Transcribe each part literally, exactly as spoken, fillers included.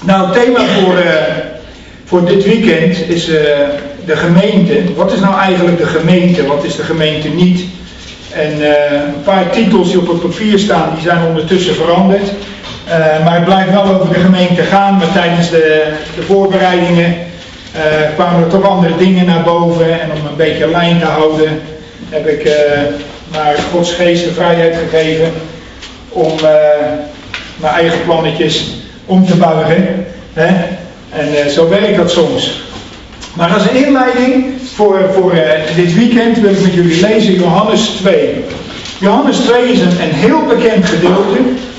Nou, het thema voor, uh, voor dit weekend is uh, de gemeente. Wat is nou eigenlijk de gemeente? Wat is de gemeente niet? En uh, een paar titels die op het papier staan, die zijn ondertussen veranderd. Uh, maar het blijft wel over de gemeente gaan. Maar tijdens de, de voorbereidingen uh, kwamen er toch andere dingen naar boven. En om een beetje lijn te houden, heb ik uh, maar Gods geest de vrijheid gegeven om uh, mijn eigen plannetjes om te buigen. Hè? En uh, zo werkt dat soms. Maar als inleiding voor, voor uh, dit weekend wil ik met jullie lezen Johannes twee. Johannes twee is een, een heel bekend gedeelte.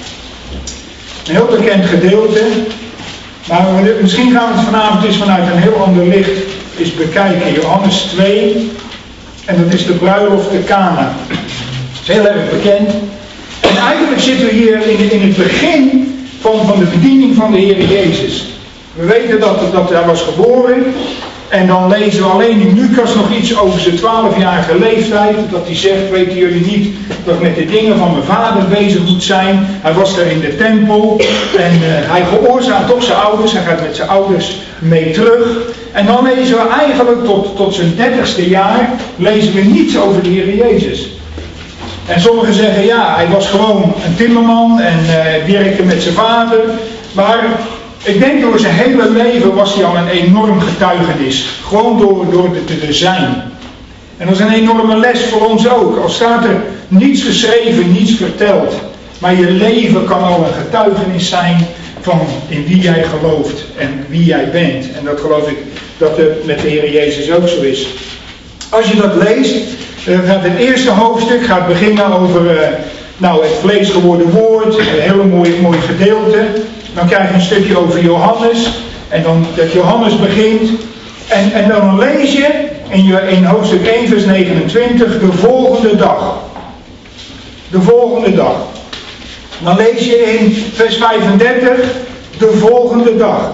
Een heel bekend gedeelte. Maar we, misschien gaan we het vanavond eens vanuit een heel ander licht eens bekijken. Johannes twee. En dat is de bruiloft te Kana. Dat is heel erg bekend. En eigenlijk zitten we hier in, in het begin van, van de bediening van de Heer Jezus. We weten dat, dat hij was geboren. En dan lezen we alleen in Lucas nog iets over zijn twaalfjarige leeftijd. Dat hij zegt, weten jullie niet dat ik met de dingen van mijn vader bezig moet zijn. Hij was daar in de tempel. En uh, hij gehoorzaamt toch zijn ouders. Hij gaat met zijn ouders mee terug. En dan lezen we eigenlijk tot, tot zijn dertigste jaar. Lezen we niets over de Heer Jezus. En sommigen zeggen, ja, hij was gewoon een timmerman. En uh, werkte met zijn vader. Maar ik denk door zijn hele leven was hij al een enorm getuigenis. Gewoon door, door te, te zijn. En dat is een enorme les voor ons ook. Al staat er niets geschreven, niets verteld. Maar je leven kan al een getuigenis zijn van in wie jij gelooft en wie jij bent. En dat geloof ik dat het met de Heer Jezus ook zo is. Als je dat leest, uh, gaat het eerste hoofdstuk gaat beginnen over uh, nou, het vlees geworden woord. Een hele mooi, mooi gedeelte. Dan krijg je een stukje over Johannes. En dan dat Johannes begint. En, en dan lees je in, je in hoofdstuk één vers negenentwintig de volgende dag. De volgende dag. Dan lees je in vers vijfendertig de volgende dag.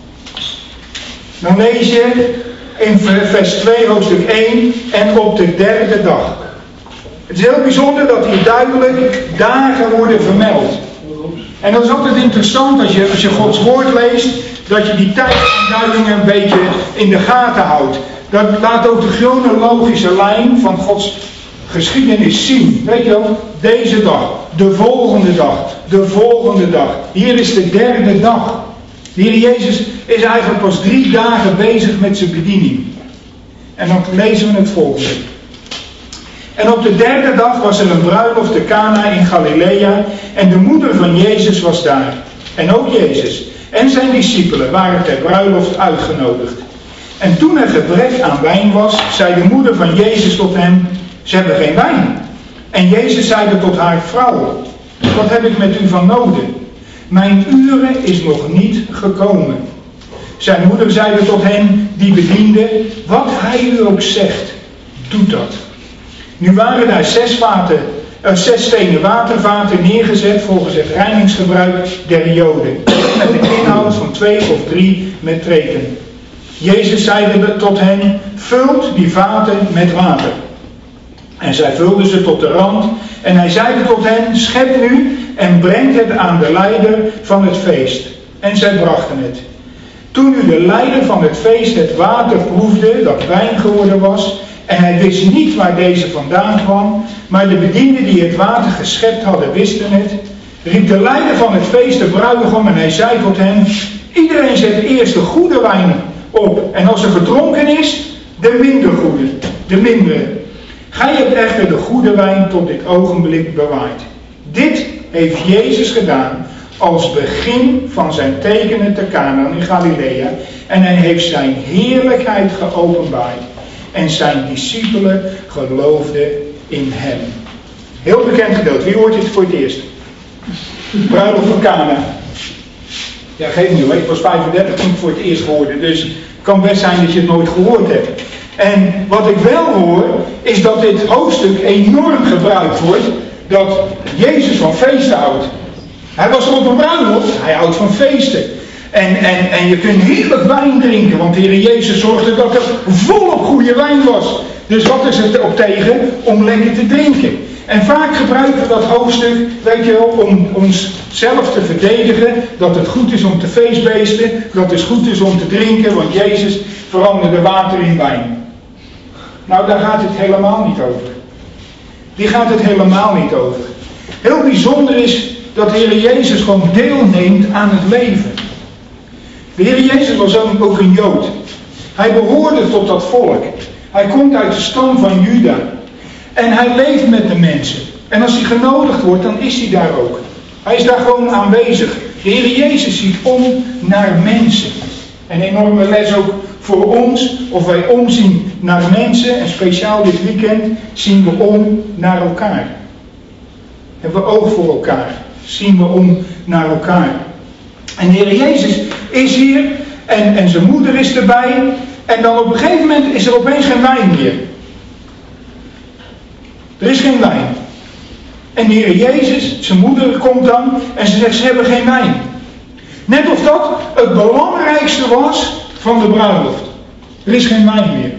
Dan lees je in vers twee hoofdstuk één en op de derde dag. Het is heel bijzonder dat hier duidelijk dagen worden vermeld. En dat is altijd interessant als je, als je Gods woord leest, dat je die tijdaanduidingen een beetje in de gaten houdt. Dat laat ook de chronologische lijn van Gods geschiedenis zien. Weet je wel, deze dag, de volgende dag, de volgende dag. Hier is de derde dag. De Heer Jezus is eigenlijk pas drie dagen bezig met zijn bediening. En dan lezen we het volgende. En op de derde dag was er een bruiloft te Kana in Galilea en de moeder van Jezus was daar. En ook Jezus en zijn discipelen waren ter bruiloft uitgenodigd. En toen er gebrek aan wijn was, zei de moeder van Jezus tot hem, ze hebben geen wijn. En Jezus zeide tot haar, vrouw, wat heb ik met u van noden? Mijn uur is nog niet gekomen. Zijn moeder zeide tot hem, die bediende, wat hij u ook zegt, doe dat. Nu waren daar zes, vaten, uh, zes stenen watervaten neergezet volgens het reiningsgebruik der Joden. Met een inhoud van twee of drie metreken. Jezus zeide tot hen, vult die vaten met water. En zij vulden ze tot de rand. En hij zeide tot hen, schep nu en brengt het aan de leider van het feest. En zij brachten het. Toen nu de leider van het feest het water proefde, dat wijn geworden was, en hij wist niet waar deze vandaan kwam, maar de bedienden die het water geschept hadden wisten het, riep de leider van het feest de bruidegom en hij zei tot hen, iedereen zet eerst de goede wijn op en als er gedronken is, de minder goede, de mindere. Gij hebt echter de goede wijn tot dit ogenblik bewaard. Dit heeft Jezus gedaan als begin van zijn tekenen te Kana in Galilea en hij heeft zijn heerlijkheid geopenbaard. En zijn discipelen geloofden in hem. Heel bekend gedeelte. Wie hoort dit voor het eerst? Bruiloft van Kana. Ja, geef niet hoor. Ik was vijfendertig toen ik voor het eerst hoorde. Dus het kan best zijn dat je het nooit gehoord hebt. En wat ik wel hoor, is dat dit hoofdstuk enorm gebruikt wordt. Dat Jezus van feesten houdt. Hij was op een bruiloft. Hij houdt van feesten. En, en, en je kunt heerlijk wijn drinken, want de Heer Jezus zorgde dat er volop goede wijn was. Dus wat is het op tegen? Om lekker te drinken. En vaak gebruiken we dat hoofdstuk, weet je wel, om onszelf te verdedigen. Dat het goed is om te feestbeesten. Dat het goed is om te drinken, want Jezus veranderde water in wijn. Nou, daar gaat het helemaal niet over. Die gaat het helemaal niet over. Heel bijzonder is dat de Heer Jezus gewoon deelneemt aan het leven. De Heer Jezus was ook een Jood. Hij behoorde tot dat volk. Hij komt uit de stam van Juda. En hij leeft met de mensen. En als hij genodigd wordt, dan is hij daar ook. Hij is daar gewoon aanwezig. De Heer Jezus ziet om naar mensen. Een enorme les ook voor ons. Of wij omzien naar mensen. En speciaal dit weekend zien we om naar elkaar. Hebben we oog voor elkaar. Zien we om naar elkaar. En de Heer Jezus is hier. En, en zijn moeder is erbij. En dan op een gegeven moment is er opeens geen wijn meer. Er is geen wijn. En de Heer Jezus, zijn moeder komt dan en ze zegt, ze hebben geen wijn. Net of dat het belangrijkste was van de bruiloft. Er is geen wijn meer.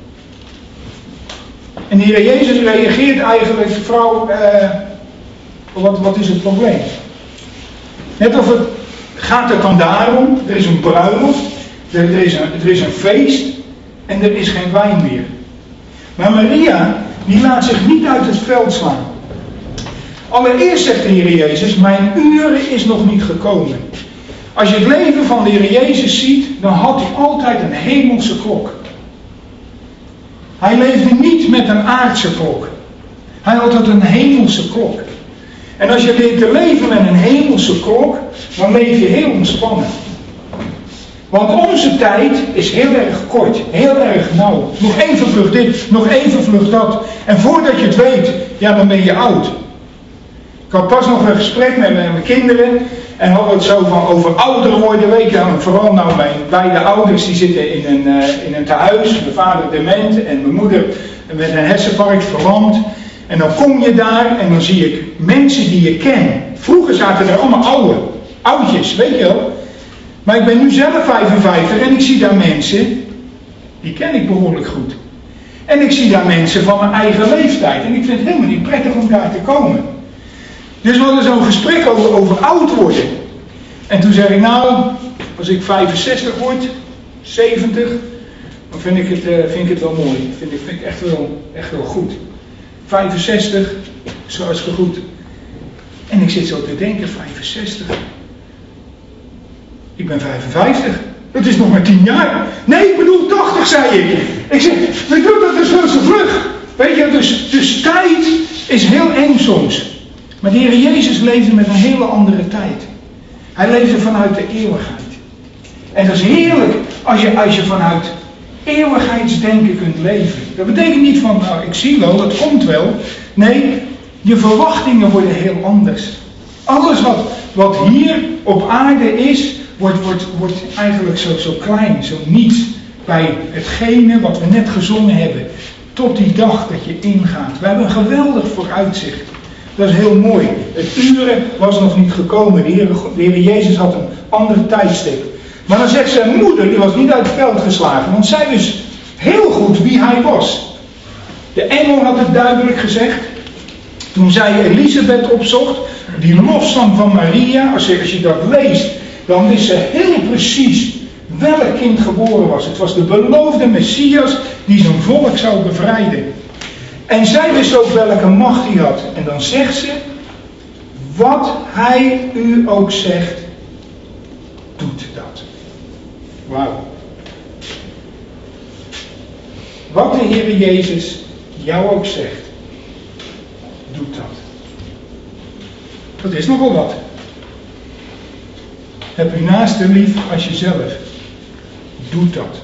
En de Heer Jezus reageert eigenlijk, vrouw, eh, wat, wat is het probleem? Net of het gaat er dan daarom, er is een bruiloft, er, er, is een, er is een feest en er is geen wijn meer. Maar Maria, die laat zich niet uit het veld slaan. Allereerst zegt de Heer Jezus, mijn uur is nog niet gekomen. Als je het leven van de Heer Jezus ziet, dan had hij altijd een hemelse klok. Hij leefde niet met een aardse klok. Hij had altijd een hemelse klok. En als je leert te leven met een hemelse klok, dan leef je heel ontspannen. Want onze tijd is heel erg kort, heel erg nauw. Nog even vlug dit, nog even vlug dat. En voordat je het weet, ja, dan ben je oud. Ik had pas nog een gesprek met mijn kinderen. En hadden het zo van over ouder worden, weet je. Vooral nou mijn beide ouders, die zitten in een, uh, in een tehuis. Mijn vader dement en mijn moeder met een hersenpark verlamd. En dan kom je daar en dan zie ik mensen die je kent. Vroeger zaten er allemaal oude, oudjes, weet je wel. Maar ik ben nu zelf vijfenvijftig en ik zie daar mensen, die ken ik behoorlijk goed. En ik zie daar mensen van mijn eigen leeftijd. En ik vind het helemaal niet prettig om daar te komen. Dus we hadden zo'n gesprek over, over oud worden. En toen zei ik, nou, als ik vijfenzestig word, zeventig, dan vind ik het, uh, vind ik het wel mooi. Vind ik, vind ik echt wel, echt wel goed. vijfenzestig, is hartstikke goed. En ik zit zo te denken, vijfenzestig. Ik ben vijfenvijftig. Het is nog maar tien jaar. Nee, ik bedoel tachtig, zei ik. Ik zeg, we doen dat dus veel te vlug. Weet je, dus, dus tijd is heel eng soms. Maar de Heer Jezus leefde met een hele andere tijd. Hij leefde vanuit de eeuwigheid. En dat is heerlijk als je, als je vanuit eeuwigheidsdenken kunt leven. Dat betekent niet van, nou, ik zie wel, het komt wel. Nee, je verwachtingen worden heel anders. Alles wat, wat hier op aarde is, wordt, wordt, wordt eigenlijk zo, zo klein, zo niets bij hetgene wat we net gezongen hebben. Tot die dag dat je ingaat. We hebben een geweldig vooruitzicht. Dat is heel mooi. Het uren was nog niet gekomen. De Heer, de Heer Jezus had een ander tijdstip. Maar dan zegt zijn moeder, die was niet uit het veld geslagen. Want zij wist heel goed wie hij was. De engel had het duidelijk gezegd. Toen zij Elisabeth opzocht, die lofzang van Maria, als je, als je dat leest, dan wist ze heel precies welk kind geboren was. Het was de beloofde Messias die zijn volk zou bevrijden. En zij wist ook welke macht hij had. En dan zegt ze, wat hij u ook zegt, doet dat. Wauw. Wat de Heer Jezus jou ook zegt, doet dat. Dat is nogal wat. Heb uw naaste lief als jezelf. Doet dat.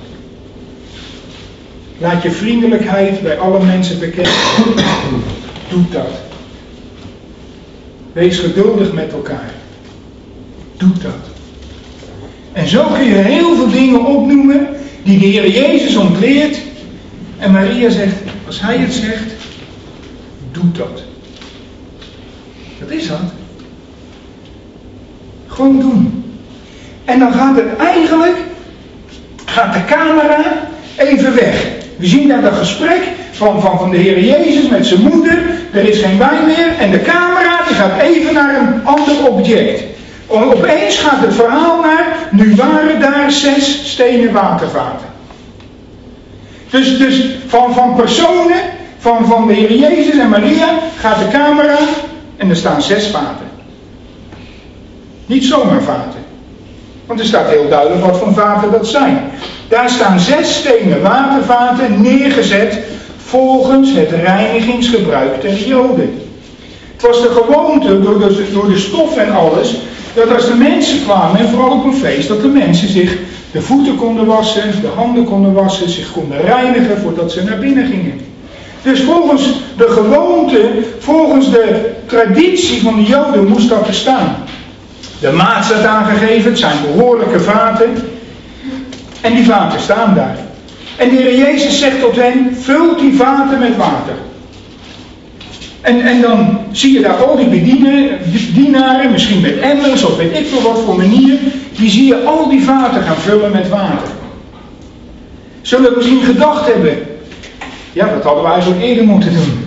Laat je vriendelijkheid bij alle mensen bekennen. Doet dat. Wees geduldig met elkaar. Doet dat. En zo kun je heel veel dingen opnoemen die de Heer Jezus ontleert. En Maria zegt, als hij het zegt, doet dat. Dat is dat. Gewoon doen. En dan gaat het eigenlijk, gaat de camera even weg. We zien daar dat gesprek van, van, van de Heer Jezus met zijn moeder. er is geen wijn meer en de camera die gaat even naar een ander object. Opeens gaat het verhaal naar, nu waren daar zes stenen watervaten. Dus, dus van, van personen, van, van de Heer Jezus en Maria, gaat de camera en er staan zes vaten. Niet zomaar vaten. Want er staat heel duidelijk wat voor vaten dat zijn. Daar staan zes stenen watervaten neergezet volgens het reinigingsgebruik der Joden. Het was de gewoonte door de, door de stof en alles, dat als de mensen kwamen, en vooral op een feest, dat de mensen zich de voeten konden wassen, de handen konden wassen, zich konden reinigen voordat ze naar binnen gingen. Dus volgens de gewoonte, volgens de traditie van de Joden moest dat er staan. De maat staat aangegeven, het zijn behoorlijke vaten. En die vaten staan daar. En de Heer Jezus zegt tot hen, vult die vaten met water. En, en dan zie je daar al die bedienen, dienaren, misschien met emmers of weet ik veel wat voor manier, die zie je al die vaten gaan vullen met water. Zullen we misschien gedacht hebben, ja, dat hadden we eigenlijk eerder moeten doen.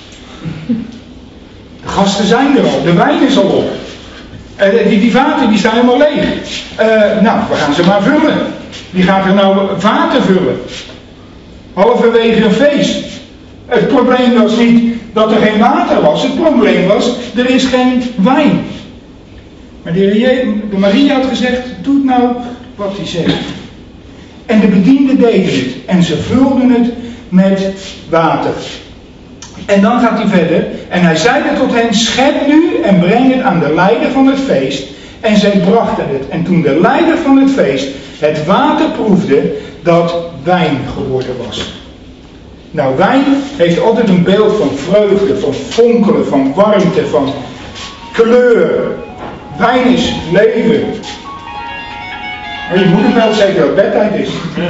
De gasten zijn er al, de wijn is al op. Uh, die, die vaten die staan helemaal leeg. Uh, nou, we gaan ze maar vullen. Wie gaat er nou vaten vullen? Halverwege een feest. Het probleem was niet dat er geen water was. Het probleem was, er is geen wijn. Maar de, Heer, de Maria had gezegd, doe nou wat hij zegt. En de bedienden deden het. En ze vulden het met water. En dan gaat hij verder. En hij zeide tot hen, schep nu en breng het aan de leider van het feest. En zij brachten het. En toen de leider van het feest het water proefde, dat wijn geworden was. Nou, wijn heeft altijd een beeld van vreugde, van fonkelen, van warmte, van kleur. Wijn is leven. Maar je moeder wel zeker dat bedtijd is.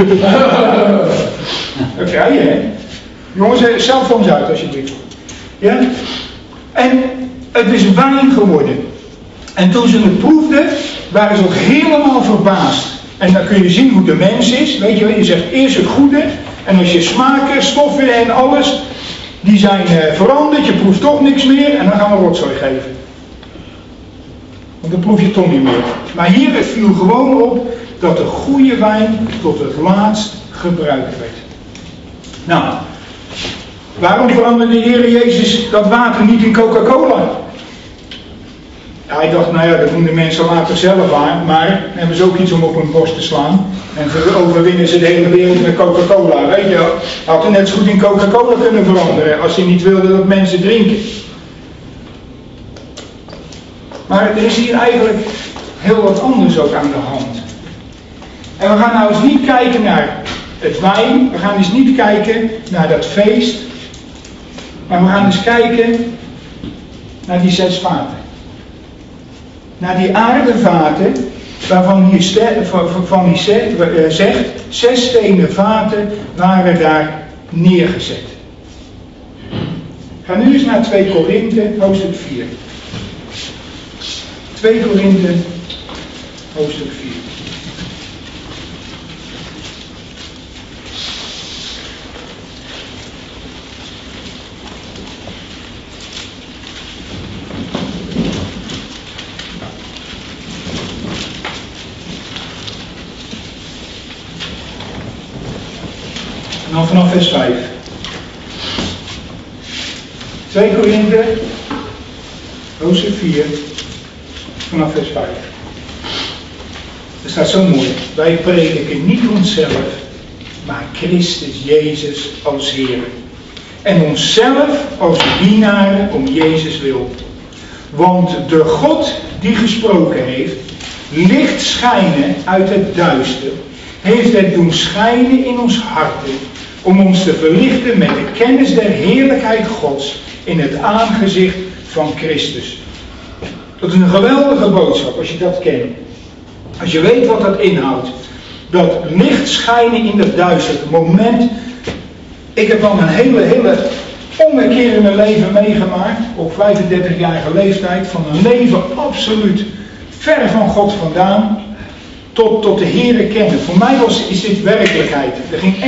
Dat krijg je, hè? Jongens, cellphones uit alsjeblieft. Ja? En het is wijn geworden. En toen ze het proefden, waren ze ook helemaal verbaasd. En dan kun je zien hoe de mens is. Weet je wel, je zegt eerst het goede. En als je smaken, stoffen en alles, die zijn uh, veranderd. Je proeft toch niks meer. En dan gaan we rotzooi geven. Want dan proef je toch niet meer. Maar hier het viel gewoon op dat de goede wijn tot het laatst gebruikt werd. Nou, waarom veranderde de Heer Jezus dat water niet in Coca-Cola? Ja, hij dacht, nou ja, dat doen de mensen later zelf aan, maar dan hebben ze ook iets om op hun borst te slaan. En overwinnen ze de hele wereld met Coca-Cola, weet je wel. Hij had er net zo goed in Coca-Cola kunnen veranderen, als hij niet wilde dat mensen drinken. Maar er is hier eigenlijk heel wat anders ook aan de hand. En we gaan nou eens niet kijken naar het wijn, we gaan eens niet kijken naar dat feest, maar we gaan eens kijken naar die zes vaten. Naar die aardevaten, waarvan hier ste- van die se- zegt, zes stenen vaten waren daar neergezet. Ga nu eens naar twee Korinthe, hoofdstuk vier. twee Korinthe, hoofdstuk vier. En dan vanaf vers vijf. twee Korinthe, hoofdstuk vier, vanaf vers vijf. Er staat zo mooi. Wij prediken niet onszelf, maar Christus Jezus als Heer. En onszelf als dienaren om Jezus wil. Want de God die gesproken heeft, licht schijnen uit het duister, heeft het doen schijnen in ons harten, om ons te verlichten met de kennis der heerlijkheid Gods in het aangezicht van Christus. Dat is een geweldige boodschap als je dat kent. Als je weet wat dat inhoudt. Dat licht schijnen in het duister. Het moment, ik heb al een hele, hele ommekeer in mijn leven meegemaakt, op vijfendertigjarige leeftijd, van een leven absoluut ver van God vandaan, tot, tot de Heere kennen. Voor mij was, is dit werkelijkheid. Er ging echt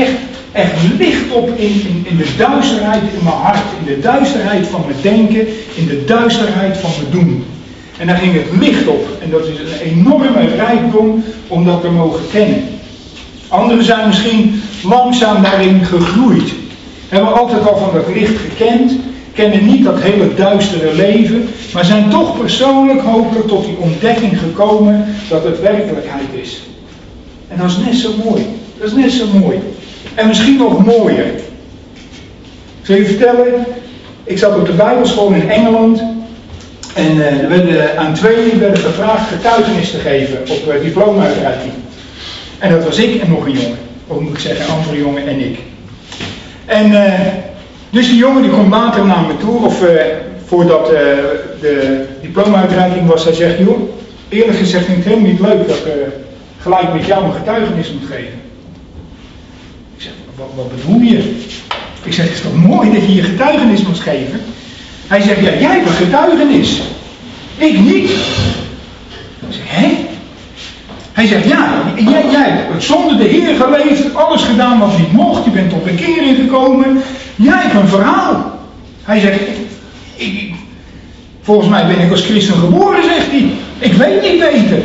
echt licht op in, in, in de duisterheid in mijn hart, in de duisterheid van mijn denken, in de duisterheid van mijn doen. En daar ging het licht op. En dat is een enorme rijkdom om dat te mogen kennen. Anderen zijn misschien langzaam daarin gegroeid. Hebben altijd al van dat licht gekend. Kennen niet dat hele duistere leven. Maar zijn toch persoonlijk hopelijk tot die ontdekking gekomen dat het werkelijkheid is. En dat is net zo mooi. Dat is net zo mooi. En misschien nog mooier. Ik zal je vertellen. Ik zat op de Bijbelschool in Engeland. En uh, er werden, aan tweeën werden gevraagd getuigenis te geven op uh, diploma-uitreiking. En dat was ik en nog een jongen. Of moet ik zeggen, een andere jongen en ik. En uh, dus die jongen die komt later naar me toe, of uh, voordat uh, de diploma-uitreiking was, hij zegt, joh, eerlijk gezegd vind ik het helemaal niet leuk dat ik uh, gelijk met jou een getuigenis moet geven. Ik zeg, wat, wat bedoel je? Ik zeg, het is toch mooi dat je je getuigenis moet geven? Hij zegt, ja, jij hebt een getuigenis. Ik niet. Ik zeg, hé? Hij zegt, ja, jij, jij hebt zonder de Heer geleefd, alles gedaan wat niet mocht, je bent tot bekering gekomen, jij hebt een verhaal. Hij zegt, ik, ik, volgens mij ben ik als christen geboren, zegt hij. Ik weet niet beter.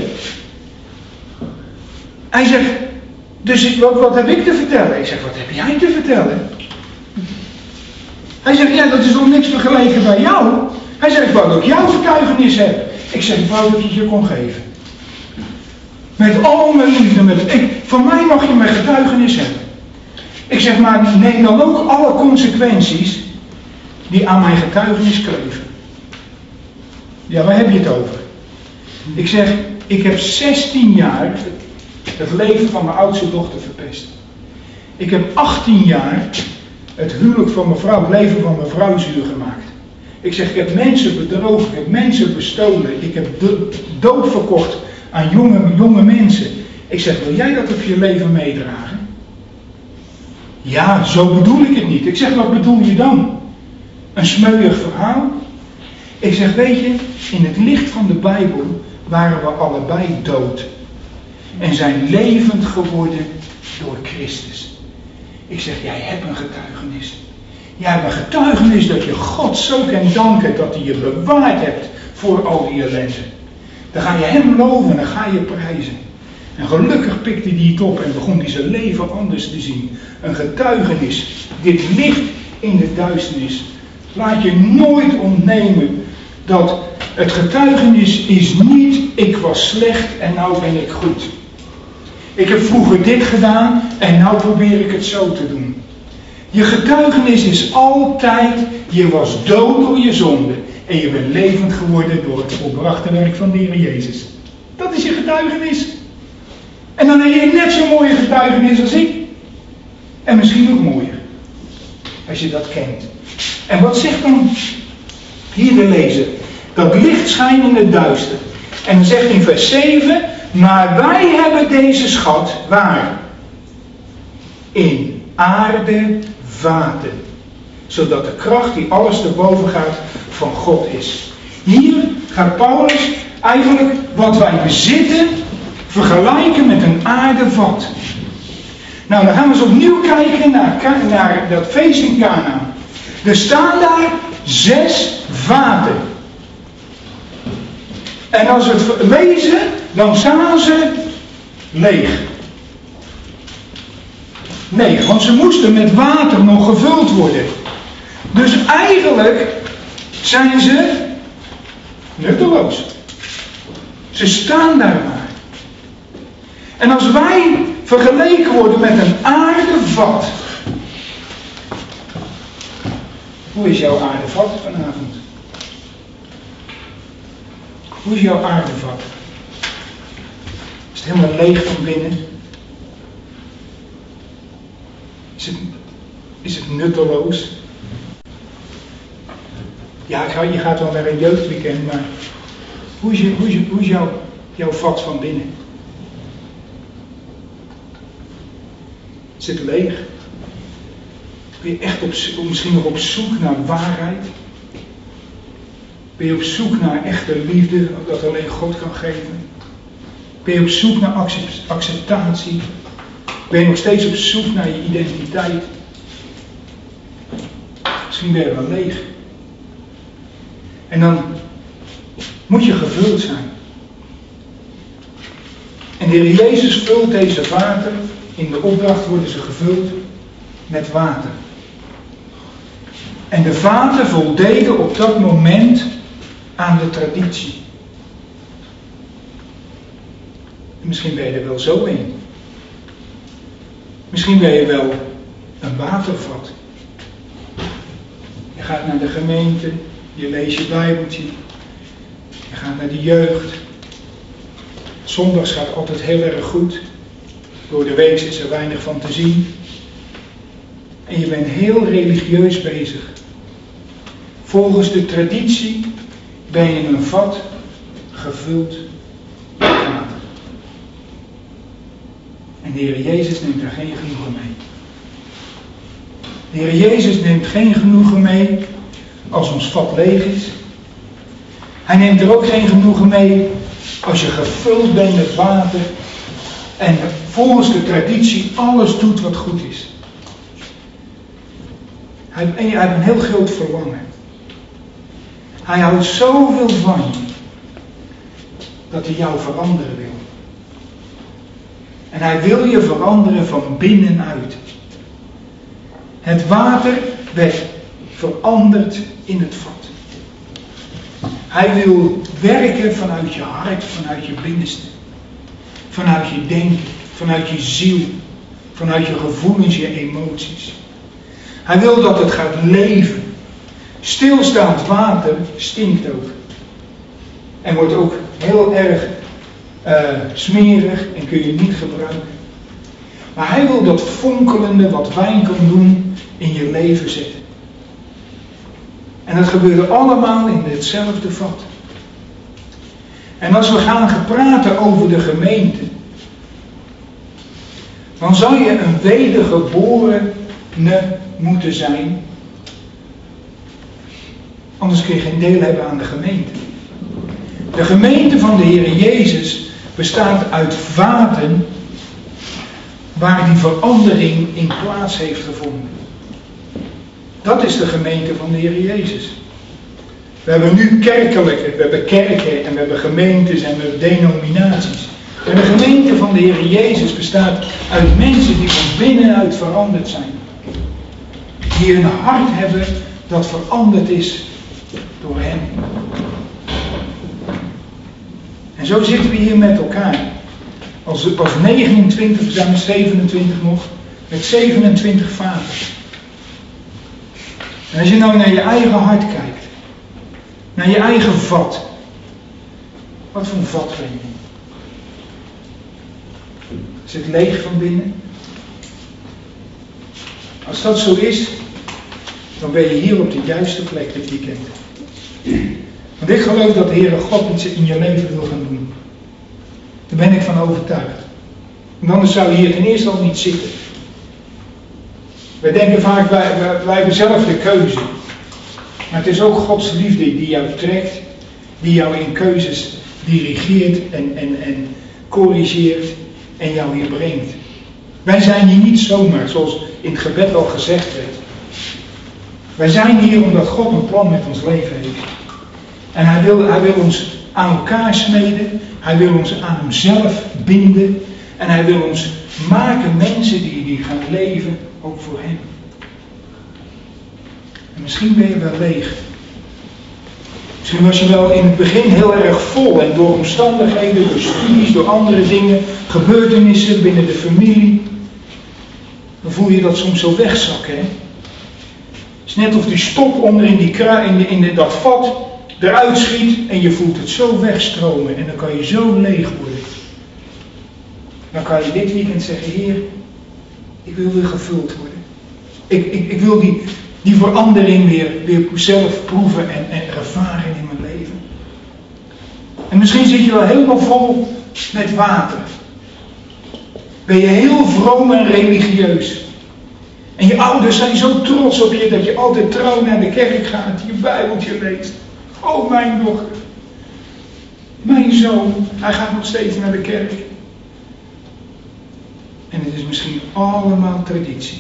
Hij zegt, dus ik, wat, wat heb ik te vertellen? Ik zeg, wat heb jij te vertellen? Hij zegt, ja, dat is nog niks vergeleken bij jou. Hij zegt, ik wou dat ik jouw getuigenis heb. Ik zeg, ik wou dat ik het je kon geven. Met al mijn liefde. Met, ik, van mij mag je mijn getuigenis hebben. Ik zeg, maar neem dan ook alle consequenties die aan mijn getuigenis kleven. Ja, waar heb je het over? Ik zeg, ik heb zestien jaar het leven van mijn oudste dochter verpest. Ik heb achttien jaar het huwelijk van mijn vrouw, het leven van mijn vrouw zuur gemaakt. Ik zeg, ik heb mensen bedrogen, ik heb mensen bestolen, ik heb dood verkocht aan jonge, jonge mensen. Ik zeg, wil jij dat op je leven meedragen? Ja, zo bedoel ik het niet. Ik zeg, wat bedoel je dan? Een smeuig verhaal? Ik zeg, weet je, in het licht van de Bijbel waren we allebei dood. En zijn levend geworden door Christus. Ik zeg, jij hebt een getuigenis. Jij hebt een getuigenis dat je God zo kan danken dat hij je bewaard hebt voor al die ellende. Dan ga je hem loven en dan ga je prijzen. En gelukkig pikte hij het op en begon hij zijn leven anders te zien. Een getuigenis. Dit licht in de duisternis. Laat je nooit ontnemen dat het getuigenis is niet, ik was slecht en nou ben ik goed. Ik heb vroeger dit gedaan en nou probeer ik het zo te doen. Je getuigenis is altijd, je was dood door je zonde en je bent levend geworden door het volbrachte werk van de Heer Jezus. Dat is je getuigenis. En dan heb je net zo'n mooie getuigenis als ik. En misschien ook mooier. Als je dat kent. En wat zegt dan hier de lezer? Dat licht schijnt in het duister. En dan zegt in vers zeven, maar wij hebben deze schat, waar? In aarde vaten. Zodat de kracht die alles te boven gaat van God is. Hier gaat Paulus eigenlijk wat wij bezitten vergelijken met een aardevat. Nou, dan gaan we eens opnieuw kijken naar, naar dat feest in Kana. Er staan daar zes vaten. En als we het lezen, dan staan ze leeg. Nee, want ze moesten met water nog gevuld worden. Dus eigenlijk zijn ze nutteloos. Ze staan daar maar. En als wij vergeleken worden met een aardevat. Hoe is jouw aardevat vanavond? Hoe is jouw aardevat? Is het helemaal leeg van binnen? Is het, is het nutteloos? Ja, je gaat wel naar een jeugdweekend, maar hoe is, je, hoe is, je, hoe is jouw, jouw vat van binnen? Is het leeg? Ben je echt op, misschien nog op zoek naar waarheid? Ben je op zoek naar echte liefde, dat alleen God kan geven? Ben je op zoek naar acceptatie? Ben je nog steeds op zoek naar je identiteit? Misschien ben je wel leeg. En dan moet je gevuld zijn. En de Heer Jezus vult deze vaten. In de opdracht worden ze gevuld met water. En de vaten voldeden op dat moment aan de traditie. En misschien ben je er wel zo in. Misschien ben je wel een watervat. Je gaat naar de gemeente, je leest je Bijbeltje, je gaat naar de jeugd. Zondags gaat altijd heel erg goed. Door de week is er weinig van te zien. En je bent heel religieus bezig. Volgens de traditie ben je een vat gevuld met water. En de Heer Jezus neemt daar geen genoegen mee. De Heer Jezus neemt geen genoegen mee als ons vat leeg is. Hij neemt er ook geen genoegen mee als je gevuld bent met water en volgens de traditie alles doet wat goed is. Hij, hij heeft een heel groot verlangen. Hij houdt zoveel van je dat hij jou veranderen wil. En hij wil je veranderen van binnenuit. Het water werd veranderd in het vat. Hij wil werken vanuit je hart, vanuit je binnenste. Vanuit je denken, vanuit je ziel, vanuit je gevoelens, je emoties. Hij wil dat het gaat leven. Stilstaand water stinkt ook. En wordt ook heel erg uh, smerig en kun je niet gebruiken. Maar hij wil dat fonkelende wat wijn kan doen in je leven zetten. En dat gebeurde allemaal in hetzelfde vat. En als we gaan praten over de gemeente, dan zou je een wedergeborene moeten zijn. Anders kun je geen deel hebben aan de gemeente. De gemeente van de Heer Jezus bestaat uit vaten waar die verandering in plaats heeft gevonden. Dat is de gemeente van de Heer Jezus. We hebben nu kerkelijke, we hebben kerken en we hebben gemeentes en we hebben denominaties. En de gemeente van de Heer Jezus bestaat uit mensen die van binnenuit veranderd zijn. Die een hart hebben dat veranderd is door Hem. En zo zitten we hier met elkaar. Als, als negenentwintig, we zijn met zevenentwintig nog, met zevenentwintig vaders. En als je nou naar je eigen hart kijkt, naar je eigen vat, wat voor een vat ben je? Is het leeg van binnen? Als dat zo is, dan ben je hier op de juiste plek dit weekend. Want ik geloof dat de Heere God iets in je leven wil gaan doen. Daar ben ik van overtuigd. Want anders zou je hier ten eerste al niet zitten. Wij denken vaak, wij, wij, wij hebben zelf de keuze. Maar het is ook Gods liefde die jou trekt, die jou in keuzes dirigeert en, en, en corrigeert en jou hier brengt. Wij zijn hier niet zomaar, zoals in het gebed al gezegd werd. Wij zijn hier omdat God een plan met ons leven heeft. En hij wil, hij wil ons aan elkaar smeden, hij wil ons aan hemzelf binden en hij wil ons maken mensen die, die gaan leven ook voor hem. En misschien ben je wel leeg. Misschien was je wel in het begin heel erg vol en door omstandigheden, door studies, door andere dingen, gebeurtenissen binnen de familie. Dan voel je dat soms zo wegzakken. Hè? Het is net of die stop onder in, die kra- in, de, in de, dat vat eruit schiet en je voelt het zo wegstromen en dan kan je zo leeg worden. Dan kan je dit weekend zeggen, Heer, ik wil weer gevuld worden. Ik, ik, ik wil die, die verandering weer, weer zelf proeven en, en ervaren in mijn leven. En misschien zit je wel helemaal vol met water. Ben je heel vroom en religieus. En je ouders zijn zo trots op je dat je altijd trouw naar de kerk gaat, je Bijbeltje leest. Oh, mijn dochter. Mijn zoon, hij gaat nog steeds naar de kerk. En het is misschien allemaal traditie.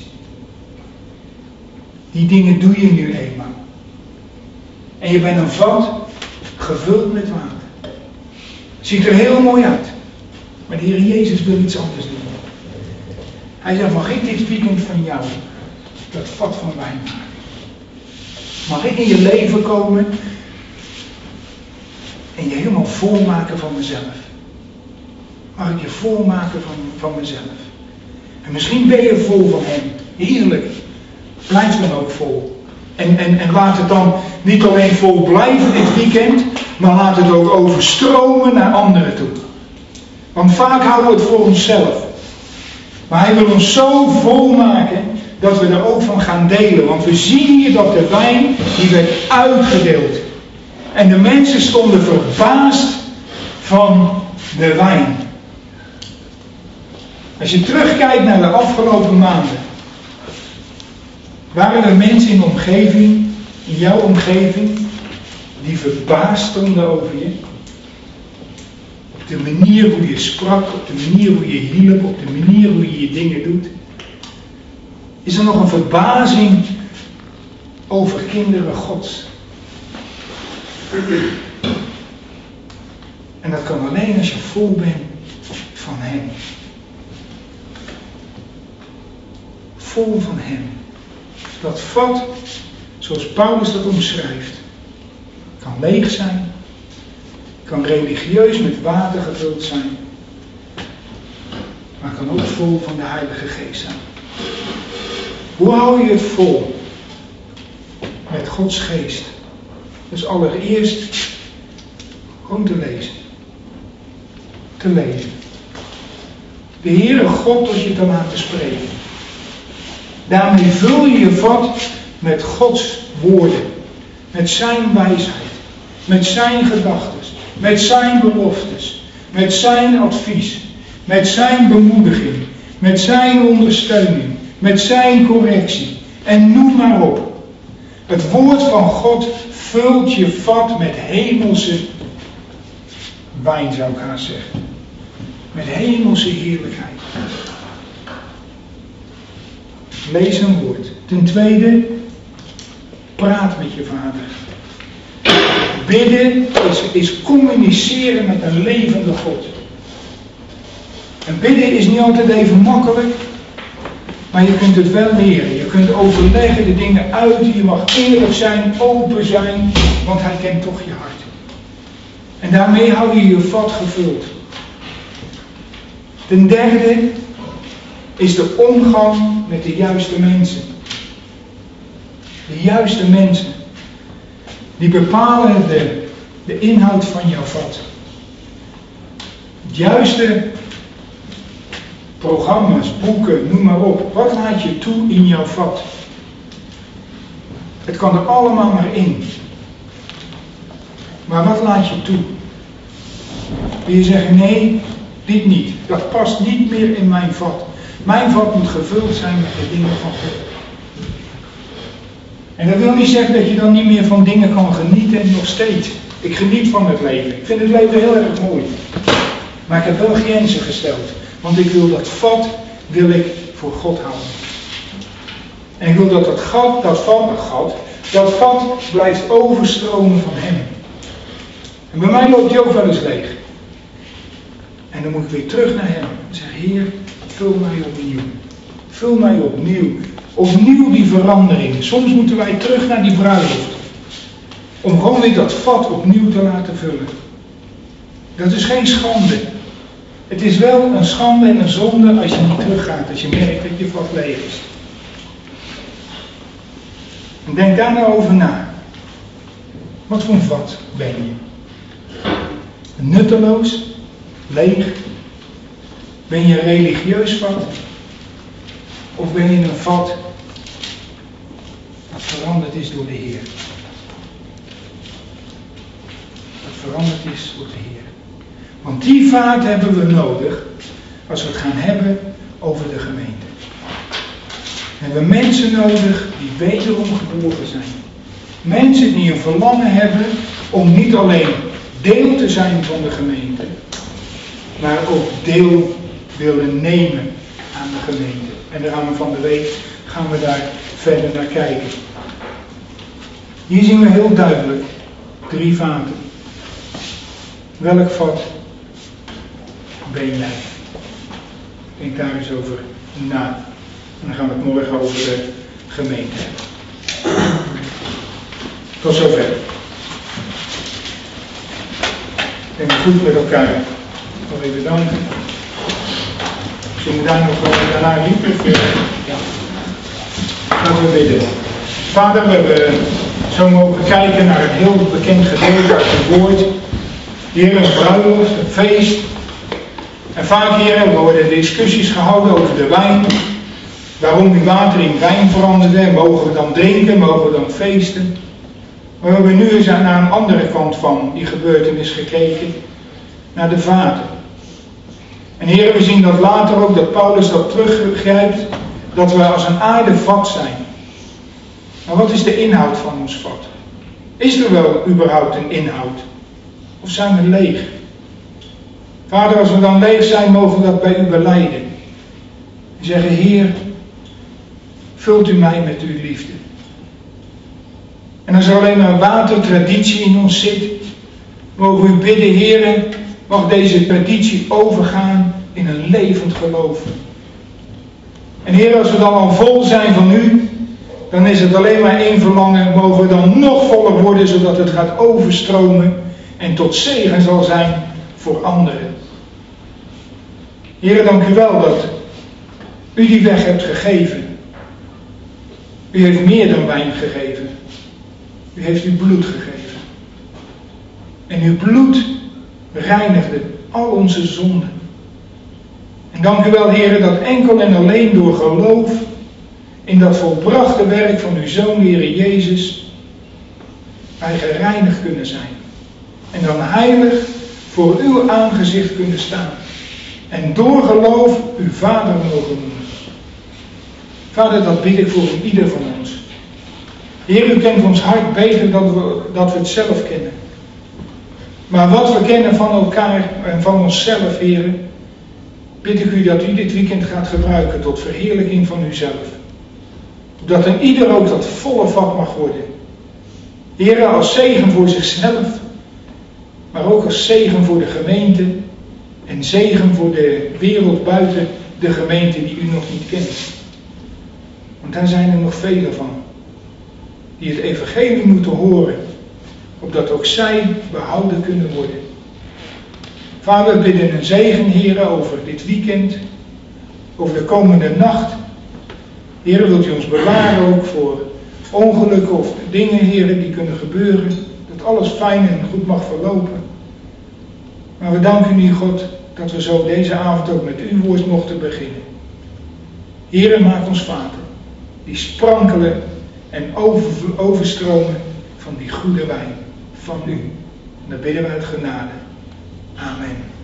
Die dingen doe je nu eenmaal. En je bent een vat gevuld met water. Ziet er heel mooi uit. Maar de Heer Jezus wil iets anders doen. Hij zegt, mag ik dit weekend van jou dat vat van wijn maken? Mag ik in je leven komen en je helemaal volmaken van mezelf? Mag ik je volmaken van, van mezelf? En misschien ben je vol van hem. Heerlijk. Blijf dan ook vol. En, en, en laat het dan niet alleen vol blijven dit weekend, maar laat het ook overstromen naar anderen toe. Want vaak houden we het voor onszelf. Maar hij wil ons zo vol maken dat we er ook van gaan delen. Want we zien hier dat de wijn, die werd uitgedeeld. En de mensen stonden verbaasd van de wijn. Als je terugkijkt naar de afgelopen maanden. Waren er mensen in de omgeving, in jouw omgeving, die verbaasd stonden over je? Op de manier hoe je sprak, op de manier hoe je hielp, op de manier hoe je je dingen doet. Is er nog een verbazing over kinderen Gods? En dat kan alleen als je vol bent van hem. Vol van hem. Dat vat, zoals Paulus dat omschrijft, kan leeg zijn, kan religieus met water gevuld zijn, maar kan ook vol van de Heilige Geest zijn. Hoe hou je het vol? Met Gods Geest. Dus allereerst gewoon te lezen. Te lezen. De Heere God tot je te laten spreken. Daarmee vul je je vat met Gods woorden. Met zijn wijsheid. Met zijn gedachten. Met zijn beloftes. Met zijn advies. Met zijn bemoediging. Met zijn ondersteuning. Met zijn correctie. En noem maar op. Het woord van God vult je vat met hemelse wijn, zou ik haast zeggen. Met hemelse heerlijkheid. Lees een woord. Ten tweede, praat met je vader. Bidden is, is communiceren met een levende God. En bidden is niet altijd even makkelijk, maar je kunt het wel leren. Je kunt overleggen, de dingen uiten. Je mag eerlijk zijn, open zijn, want hij kent toch je hart. En daarmee hou je je vat gevuld. Ten derde is de omgang met de juiste mensen. De juiste mensen. Die bepalen de, de inhoud van jouw vat. Het juiste programma's, boeken, noem maar op. Wat laat je toe in jouw vat? Het kan er allemaal maar in. Maar wat laat je toe? Wil je zeggen, nee, dit niet. Dat past niet meer in mijn vat. Mijn vat moet gevuld zijn met de dingen van God. En dat wil niet zeggen dat je dan niet meer van dingen kan genieten en nog steeds. Ik geniet van het leven. Ik vind het leven heel erg mooi. Maar ik heb wel grenzen gesteld. Want ik wil dat vat, wil ik voor God houden. En ik wil dat dat gat, dat vat, dat gat, dat vat blijft overstromen van hem. En bij mij loopt hij ook wel eens leeg. En dan moet ik weer terug naar hem. En zeg, Heer, vul mij opnieuw. Vul mij opnieuw. Opnieuw die verandering. Soms moeten wij terug naar die bruiloft. Om gewoon weer dat vat opnieuw te laten vullen. Dat is geen schande. Het is wel een schande en een zonde als je niet teruggaat. Als je merkt dat je vat leeg is. En denk daar nou over na. Wat voor een vat ben je? Nutteloos? Leeg? Ben je een religieus vat? Of ben je een vat dat veranderd is door de Heer? Dat veranderd is door de Heer. Want die vaart hebben we nodig als we het gaan hebben over de gemeente. We hebben mensen nodig die wederom geboren zijn. Mensen die een verlangen hebben om niet alleen deel te zijn van de gemeente, maar ook deel willen nemen aan de gemeente. En daar gaan we van de week gaan we daar verder naar kijken. Hier zien we heel duidelijk drie vaten. Welk vat ben jij? Denk daar eens over na. En dan gaan we het morgen over de gemeente hebben. Tot zover. En goed met elkaar. Nog even danken. Zingen we daar nog wel daarna liep? Ja. Laten we bidden. Vader, we hebben zo mogen kijken naar een heel bekend gedeelte uit het woord. Hier een bruiloft, een feest. En vaak hier worden discussies gehouden over de wijn. Waarom die water in wijn veranderde. Mogen we dan drinken? Mogen we dan feesten? Maar we hebben nu eens naar een andere kant van die gebeurtenis gekeken. Naar de vaten. En heren, we zien dat later ook dat Paulus dat teruggrijpt. Dat we als een aardevat zijn. Maar wat is de inhoud van ons vat? Is er wel überhaupt een inhoud? Of zijn we leeg? Vader, als we dan leeg zijn, mogen we dat bij u belijden. En zeggen, Heer, vult u mij met uw liefde. En als er alleen maar watertraditie in ons zit, mogen we u bidden, Heer, mag deze traditie overgaan in een levend geloof. En Heer, als we dan al vol zijn van u, dan is het alleen maar één verlangen, mogen we dan nog voller worden, zodat het gaat overstromen en tot zegen zal zijn voor anderen. Heer, dank u wel dat u die weg hebt gegeven. U heeft meer dan wijn gegeven. U heeft uw bloed gegeven. En uw bloed reinigde al onze zonden. En dank u wel, Heer, dat enkel en alleen door geloof in dat volbrachte werk van uw Zoon, Heer Jezus, wij gereinigd kunnen zijn. En dan heilig voor uw aangezicht kunnen staan. En door geloof uw Vader mogen noemen. Vader, dat bid ik voor ieder van ons. Heer, u kent ons hart beter dan we, dat we het zelf kennen. Maar wat we kennen van elkaar en van onszelf, Heer, bid ik u dat u dit weekend gaat gebruiken tot verheerlijking van uzelf. Dat een ieder ook dat volle vat mag worden. Heer, als zegen voor zichzelf, maar ook als zegen voor de gemeente en zegen voor de wereld buiten de gemeente die u nog niet kent. Want daar zijn er nog velen van, die het evangelie moeten horen, opdat ook zij behouden kunnen worden. Vader, we bidden een zegen, Heer, over dit weekend, over de komende nacht. Heer, wilt u ons bewaren ook voor ongelukken of dingen, Heer, die kunnen gebeuren. Dat alles fijn en goed mag verlopen. Maar we danken u, God, dat we zo deze avond ook met uw woord mochten beginnen. Heer, maak ons vaten, die sprankelen en over, overstromen van die goede wijn van u. En dan bidden we uit genade. Amen.